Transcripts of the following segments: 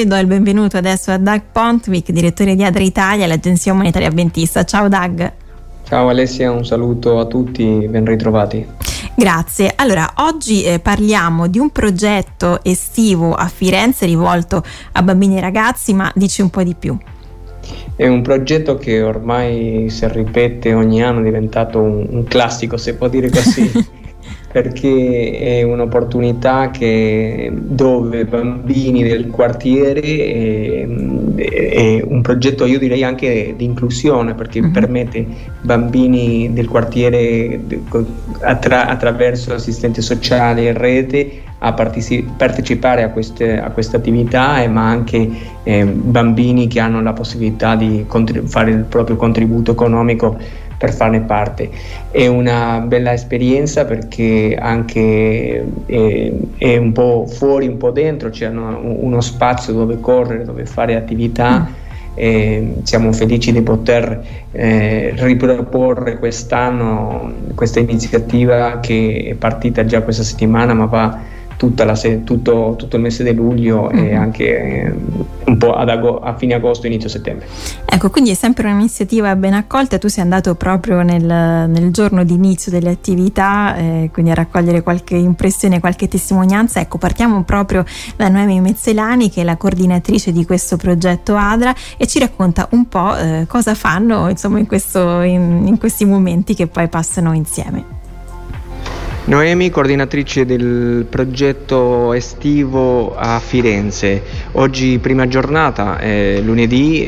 e do il benvenuto adesso a Doug Pontvick, direttore di ADRA Italia, l'agenzia umanitaria avventista. Ciao Doug. Ciao Alessia, un saluto a tutti, ben ritrovati. Grazie. Allora, oggi parliamo di un progetto estivo a Firenze rivolto a bambini e ragazzi, ma dici un po' di più. È un progetto che ormai si ripete ogni anno, è diventato un classico, se può dire così. Perché è un'opportunità dove bambini del quartiere è un progetto, io direi anche di inclusione, perché permette bambini del quartiere attraverso assistenti sociali e rete a partecipare a queste attività, ma anche bambini che hanno la possibilità di fare il proprio contributo economico per farne parte. È una bella esperienza perché anche è un po' fuori, un po' dentro, c'è uno spazio dove correre, dove fare attività. Siamo felici di poter riproporre quest'anno questa iniziativa che è partita già questa settimana, ma va tutto il mese di luglio e anche un po' a fine agosto, inizio settembre. Ecco, quindi è sempre un'iniziativa ben accolta. Tu sei andato proprio nel giorno di inizio delle attività, quindi a raccogliere qualche impressione, qualche testimonianza. Ecco, partiamo proprio da Noemi Mezzelani, che è la coordinatrice di questo progetto ADRA, e ci racconta un po' cosa fanno, insomma, in questi momenti che poi passano insieme. Noemi, coordinatrice del progetto estivo a Firenze. Oggi prima giornata, lunedì.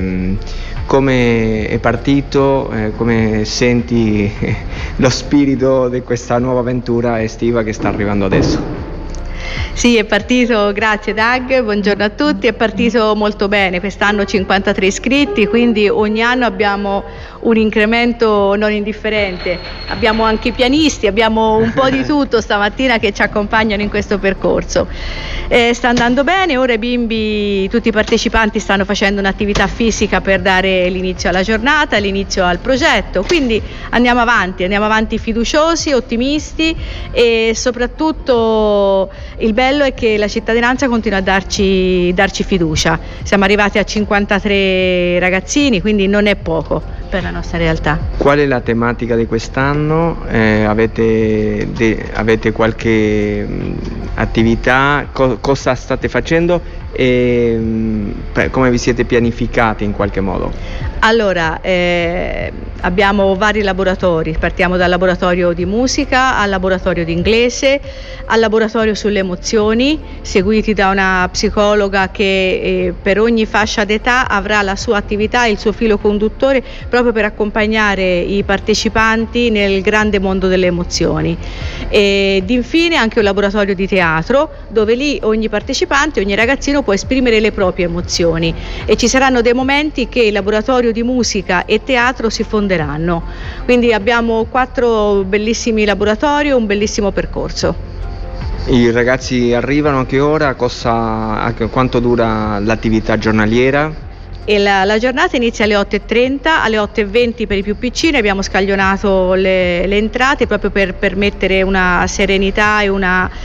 Come è partito, come senti lo spirito di questa nuova avventura estiva che sta arrivando adesso? Sì, è partito, grazie Doug, buongiorno a tutti, è partito molto bene, quest'anno 53 iscritti, quindi ogni anno abbiamo un incremento non indifferente, abbiamo anche i pianisti, abbiamo un po' di tutto stamattina che ci accompagnano in questo percorso. Sta andando bene, ora i bimbi, tutti i partecipanti stanno facendo un'attività fisica per dare l'inizio alla giornata, l'inizio al progetto, quindi andiamo avanti fiduciosi, ottimisti e soprattutto il bello è che la cittadinanza continua a darci fiducia. Siamo arrivati a 53 ragazzini, quindi non è poco per la nostra realtà. Qual è la tematica di quest'anno? Avete qualche attività? Cosa state facendo e come vi siete pianificati in qualche modo? Allora, abbiamo vari laboratori, partiamo dal laboratorio di musica al laboratorio di inglese, al laboratorio sulle emozioni, seguiti da una psicologa che per ogni fascia d'età avrà la sua attività e il suo filo conduttore proprio per accompagnare i partecipanti nel grande mondo delle emozioni. Ed infine anche un laboratorio di teatro, dove lì ogni partecipante, ogni ragazzino può esprimere le proprie emozioni e ci saranno dei momenti che il laboratorio di musica e teatro si fonderanno. Quindi abbiamo 4 bellissimi laboratori, un bellissimo percorso. I ragazzi arrivano a che ora? Quanto dura l'attività giornaliera? E la giornata inizia alle 8:30, alle 8:20 per i più piccini abbiamo scaglionato le entrate proprio per permettere una serenità e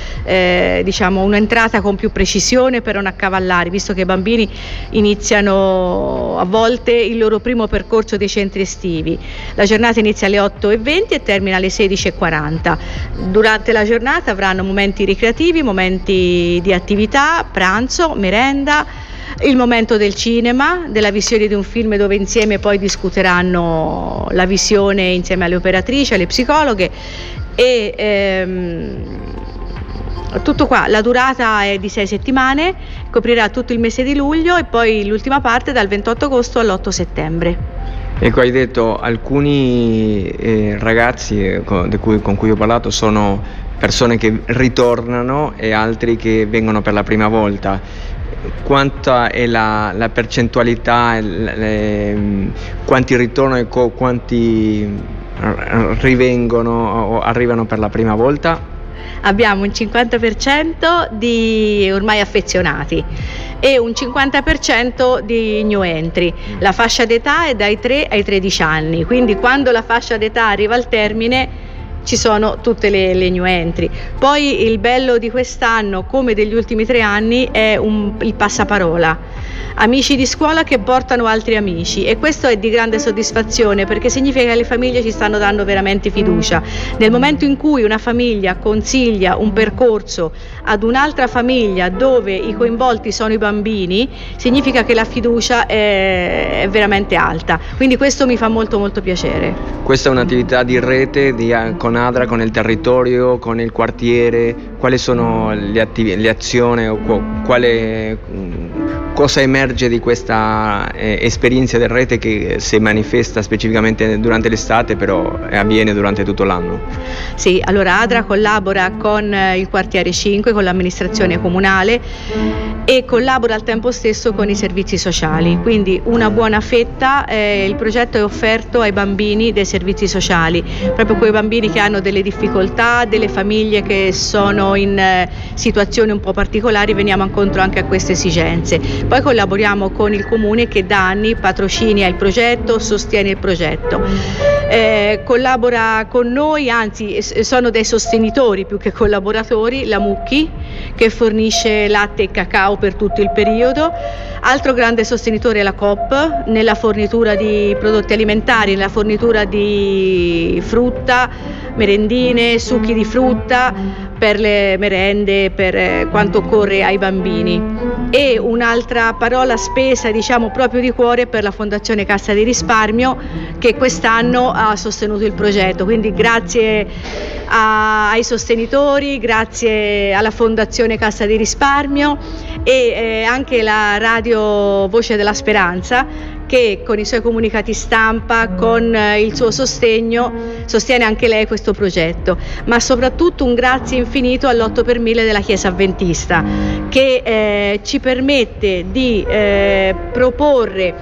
un'entrata con più precisione per non accavallare, visto che i bambini iniziano a volte il loro primo percorso dei centri estivi. La giornata inizia alle 8:20 e termina alle 16:40. Durante la giornata avranno momenti ricreativi, momenti di attività, pranzo, merenda, il momento del cinema, della visione di un film dove insieme poi discuteranno la visione insieme alle operatrici, alle psicologhe e tutto qua. La durata è di 6 settimane, coprirà tutto il mese di luglio e poi l'ultima parte dal 28 agosto all'8 settembre. Ecco, hai detto alcuni ragazzi con cui ho parlato sono persone che ritornano e altri che vengono per la prima volta. Quanta è la percentualità, quanti ritornano e quanti rivengono o arrivano per la prima volta? Abbiamo un 50% di ormai affezionati e un 50% di new entry. La fascia d'età è dai 3 ai 13 anni, quindi quando la fascia d'età arriva al termine ci sono tutte le new entry. Poi il bello di quest'anno, come degli ultimi 3 anni, è il passaparola. Amici di scuola che portano altri amici, e questo è di grande soddisfazione, perché significa che le famiglie ci stanno dando veramente fiducia. Nel momento in cui una famiglia consiglia un percorso ad un'altra famiglia dove i coinvolti sono i bambini, significa che la fiducia è veramente alta, quindi questo mi fa molto molto piacere. Questa è un'attività di rete con ADRA, con il territorio, con il quartiere. Quali sono le azioni o cosa emerge di questa esperienza di rete che si manifesta specificamente durante l'estate, però avviene durante tutto l'anno? Sì, allora ADRA collabora con il quartiere 5, con l'amministrazione comunale, e collabora al tempo stesso con i servizi sociali, quindi una buona fetta. Il progetto è offerto ai bambini dei servizi sociali, proprio quei bambini che hanno delle difficoltà, delle famiglie che sono in situazioni un po' particolari, veniamo incontro anche a queste esigenze. Poi collaboriamo con il comune che da anni patrocina il progetto, sostiene il progetto, collabora con noi, anzi sono dei sostenitori più che collaboratori, la Mucchi, che fornisce latte e cacao per tutto il periodo. Altro grande sostenitore è la Coop nella fornitura di prodotti alimentari, nella fornitura di frutta, merendine, succhi di frutta per le merende, per quanto occorre ai bambini. E un'altra parola spesa, diciamo proprio di cuore, per la Fondazione Cassa di Risparmio, che quest'anno ha sostenuto il progetto, quindi grazie ai sostenitori, grazie alla Fondazione Cassa di Risparmio e anche la radio Voce della Speranza, che con i suoi comunicati stampa, con il suo sostegno, sostiene anche lei questo progetto. Ma soprattutto un grazie infinito all'8 per 1000 della Chiesa Avventista, che ci permette di proporre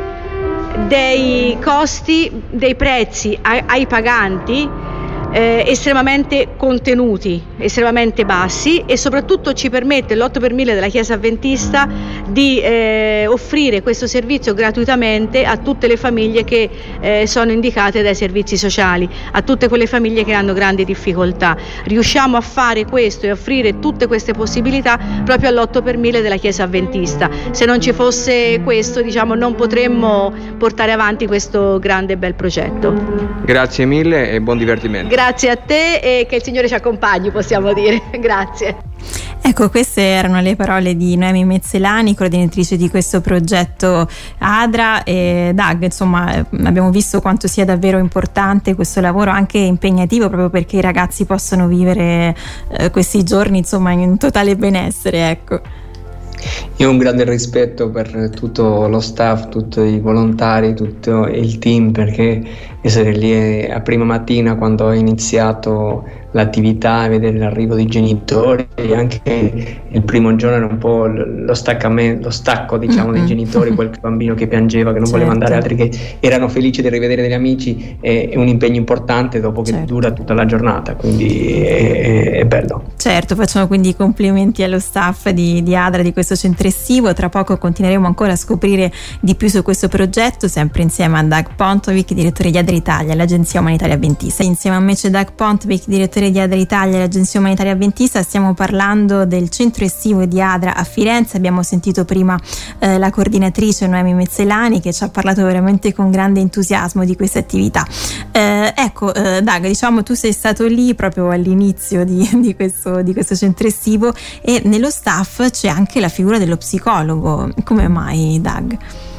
dei costi, dei prezzi ai paganti estremamente contenuti, estremamente bassi, e soprattutto ci permette l'8 per 1000 della Chiesa Avventista di offrire questo servizio gratuitamente a tutte le famiglie che sono indicate dai servizi sociali, a tutte quelle famiglie che hanno grandi difficoltà. Riusciamo a fare questo e offrire tutte queste possibilità proprio all'8 per 1000 della Chiesa Avventista. Se non ci fosse questo, diciamo, non potremmo portare avanti questo grande e bel progetto. Grazie mille e buon divertimento. Grazie a te e che il Signore ci accompagni, possiamo dire. Grazie. Ecco, queste erano le parole di Noemi Mezzelani, coordinatrice di questo progetto ADRA. E Dag, insomma, abbiamo visto quanto sia davvero importante questo lavoro, anche impegnativo, proprio perché i ragazzi possono vivere questi giorni, insomma, in totale benessere, ecco. Io ho un grande rispetto per tutto lo staff, tutti i volontari, tutto il team, perché essere lì a prima mattina quando ho iniziato l'attività, vedere l'arrivo dei genitori, anche il primo giorno era un po' lo stacco, diciamo, dei genitori, quel bambino che piangeva, che non voleva andare, altri che erano felici di rivedere degli amici, è un impegno importante dopo che dura tutta la giornata, quindi è bello. Certo, facciamo quindi i complimenti allo staff di ADRA, di questo centro estivo. Tra poco continueremo ancora a scoprire di più su questo progetto, sempre insieme a Dag Pontovic, direttore di ADRA Italia, l'agenzia umanitaria avventista. Insieme a me c'è Dag Pontovic, direttore di ADRA Italia, l'agenzia umanitaria avventista. Stiamo parlando del centro estivo di ADRA a Firenze. Abbiamo sentito prima la coordinatrice Noemi Mezzelani, che ci ha parlato veramente con grande entusiasmo di questa attività. Ecco, Dag, diciamo, tu sei stato lì proprio all'inizio di questo centro estivo, e nello staff c'è anche la figura dello psicologo. Come mai, Dag?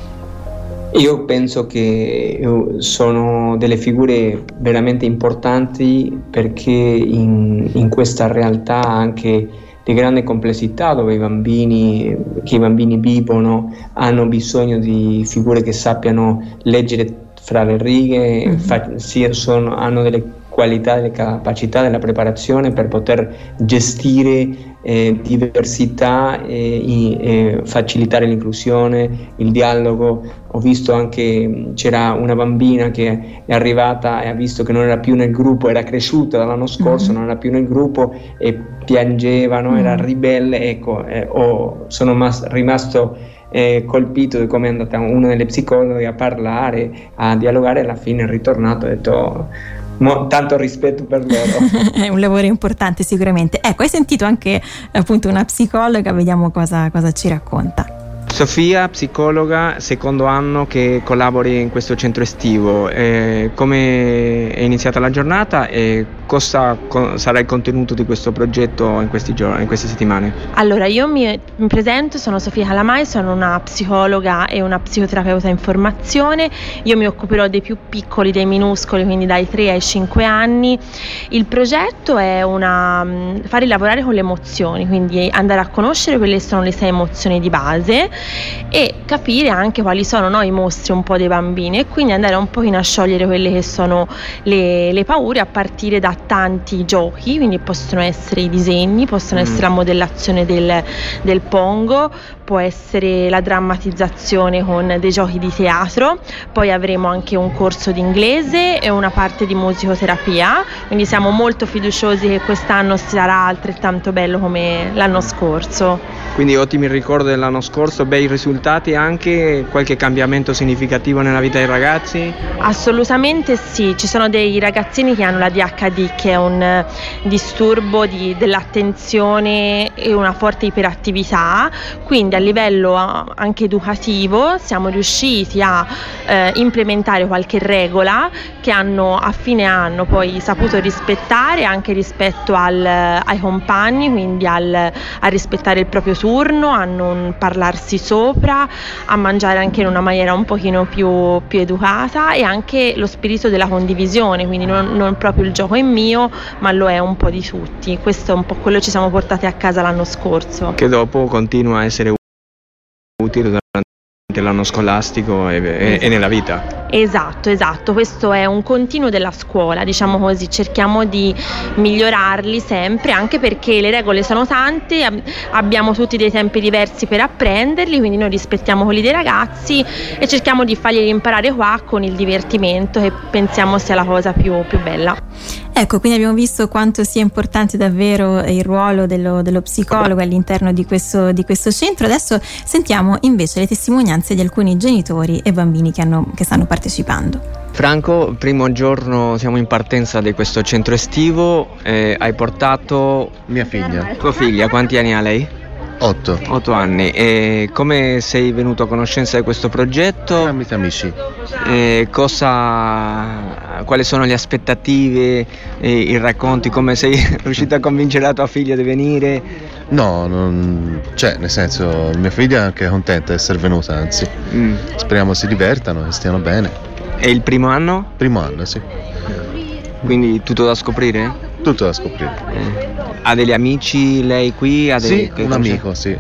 Io penso che sono delle figure veramente importanti, perché in questa realtà anche di grande complessità, dove i bambini vivono, hanno bisogno di figure che sappiano leggere fra le righe, hanno delle qualità, delle capacità, della preparazione per poter gestire diversità e facilitare l'inclusione, il dialogo. Ho visto anche, c'era una bambina che è arrivata e ha visto che non era più nel gruppo, era cresciuta dall'anno scorso, non era più nel gruppo e piangeva, era ribelle. Ecco, sono rimasto colpito di come è andata una delle psicologhe a parlare, a dialogare, e alla fine è ritornato e ha detto: Tanto rispetto per loro. È un lavoro importante sicuramente. Ecco, hai sentito anche appunto una psicologa, vediamo cosa ci racconta. Sofia, psicologa, secondo anno che collabori in questo centro estivo. Come è iniziata la giornata e cosa sarà il contenuto di questo progetto in questi giorni, in queste settimane? Allora, io mi presento, sono Sofia Calamai, sono una psicologa e una psicoterapeuta in formazione. Io mi occuperò dei più piccoli, dei minuscoli, quindi dai 3 ai 5 anni. Il progetto è farli lavorare con le emozioni, quindi andare a conoscere quelle che sono le 6 emozioni di base e capire anche quali sono i mostri un po' dei bambini, e quindi andare un pochino a sciogliere quelle che sono le paure a partire da tanti giochi, quindi possono essere i disegni, possono essere la modellazione del pongo, può essere la drammatizzazione con dei giochi di teatro, poi avremo anche un corso di inglese e una parte di musicoterapia, quindi siamo molto fiduciosi che quest'anno sarà altrettanto bello come l'anno scorso. Quindi ottimi ricordi dell'anno scorso, bei risultati, anche qualche cambiamento significativo nella vita dei ragazzi? Assolutamente sì, ci sono dei ragazzini che hanno la DHD, che è un disturbo dell'attenzione e una forte iperattività, quindi a livello anche educativo siamo riusciti a implementare qualche regola che hanno a fine anno poi saputo rispettare anche rispetto ai compagni, quindi a rispettare il proprio turno, a non parlarsi sopra, a mangiare anche in una maniera un pochino più educata, e anche lo spirito della condivisione, quindi non proprio il gioco è mio, ma lo è un po' di tutti. Questo è un po' quello che ci siamo portati a casa l'anno scorso, che dopo continua a essere utile durante l'anno scolastico e nella vita. Esatto, questo è un continuo della scuola, diciamo così, cerchiamo di migliorarli sempre, anche perché le regole sono tante, abbiamo tutti dei tempi diversi per apprenderli, quindi noi rispettiamo quelli dei ragazzi e cerchiamo di farglieli imparare qua con il divertimento, che pensiamo sia la cosa più bella. Ecco, quindi abbiamo visto quanto sia importante davvero il ruolo dello psicologo all'interno di questo centro. Adesso sentiamo invece le testimonianze di alcuni genitori e bambini che stanno partecipando. Franco, primo giorno siamo in partenza di questo centro estivo, hai portato mia figlia. Tua figlia, quanti anni ha lei? 8 anni. E come sei venuto a conoscenza di questo progetto? Tramite amici. Quali sono le aspettative, i racconti, come sei riuscito a convincere la tua figlia di venire? No, nel senso, mia figlia è anche contenta di essere venuta, anzi. Speriamo si divertano e stiano bene. È il primo anno? Primo anno, sì. Quindi tutto da scoprire? Tutto da scoprire. Ha degli amici lei qui? Sì, un amico, sì,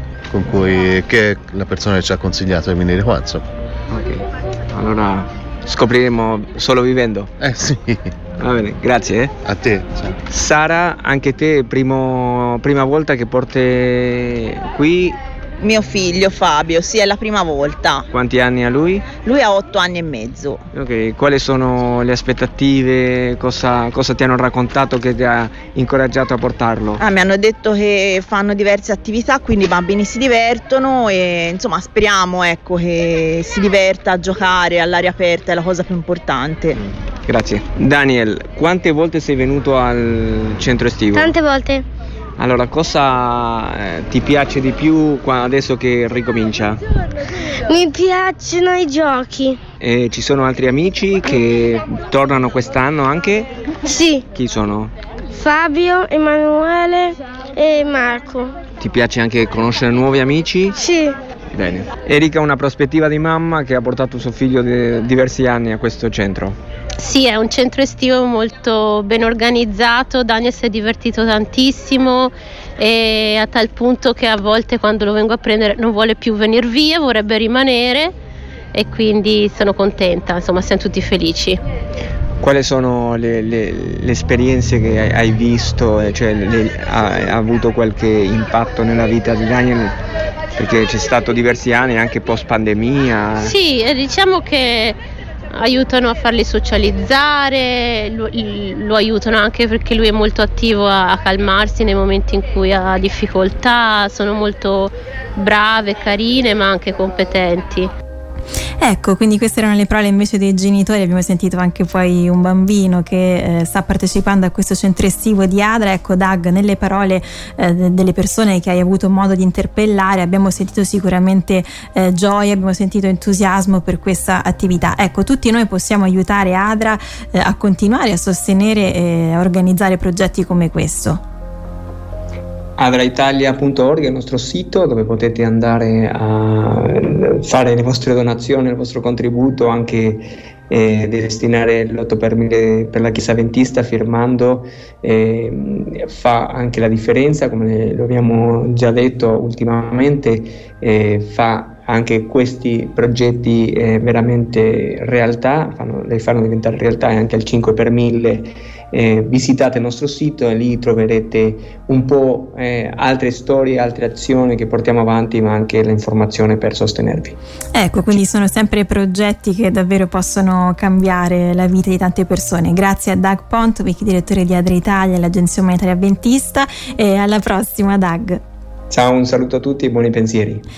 che è la persona che ci ha consigliato di venire qua, insomma. Ok, allora scopriremo solo vivendo? Sì. Va bene, grazie. A te. Ciao. Sara, anche te prima volta che porti qui? Mio figlio Fabio, sì, è la prima volta. Quanti anni ha lui? Lui ha 8 anni e mezzo. Ok, quali sono le aspettative? Cosa ti hanno raccontato che ti ha incoraggiato a portarlo? Mi hanno detto che fanno diverse attività, quindi i bambini si divertono e insomma speriamo che si diverta a giocare all'aria aperta, è la cosa più importante. Grazie. Daniel, quante volte sei venuto al centro estivo? Tante volte. Allora, cosa ti piace di più adesso che ricomincia? Mi piacciono i giochi. E ci sono altri amici che tornano quest'anno anche? Sì. Chi sono? Fabio, Emanuele e Marco. Ti piace anche conoscere nuovi amici? Sì. Bene. Erika, una prospettiva di mamma che ha portato suo figlio diversi anni a questo centro. Sì, è un centro estivo molto ben organizzato, Daniel si è divertito tantissimo e a tal punto che a volte quando lo vengo a prendere non vuole più venire via, vorrebbe rimanere e quindi sono contenta, insomma siamo tutti felici. Quali sono le esperienze che hai visto, ha avuto qualche impatto nella vita di Daniel? Perché c'è stato diversi anni anche post pandemia. Sì, diciamo che aiutano a farli socializzare, lo aiutano anche perché lui è molto attivo a calmarsi nei momenti in cui ha difficoltà, sono molto brave, carine ma anche competenti. Ecco, quindi queste erano le parole invece dei genitori. Abbiamo sentito anche poi un bambino che sta partecipando a questo centro estivo di Adra. Ecco, Doug, nelle parole delle persone che hai avuto modo di interpellare abbiamo sentito sicuramente gioia, abbiamo sentito entusiasmo per questa attività. Ecco, tutti noi possiamo aiutare Adra a continuare a sostenere e a organizzare progetti come questo. adraitalia.org è il nostro sito dove potete andare a fare le vostre donazioni, il vostro contributo, anche di destinare l'8 per 1000 per la Chiesa Adventista firmando, fa anche la differenza, come lo abbiamo già detto ultimamente, fa anche questi progetti veramente realtà, li fanno diventare realtà, e anche al 5 per 1000 visitate il nostro sito e lì troverete un po' altre storie, altre azioni che portiamo avanti, ma anche l'informazione per sostenervi. Ecco, quindi sono sempre progetti che davvero possono cambiare la vita di tante persone. Grazie a Doug Pontovic, direttore di Adra Italia, l'Agenzia Umanitaria Adventista, e alla prossima, Doug. Ciao, un saluto a tutti e buoni pensieri.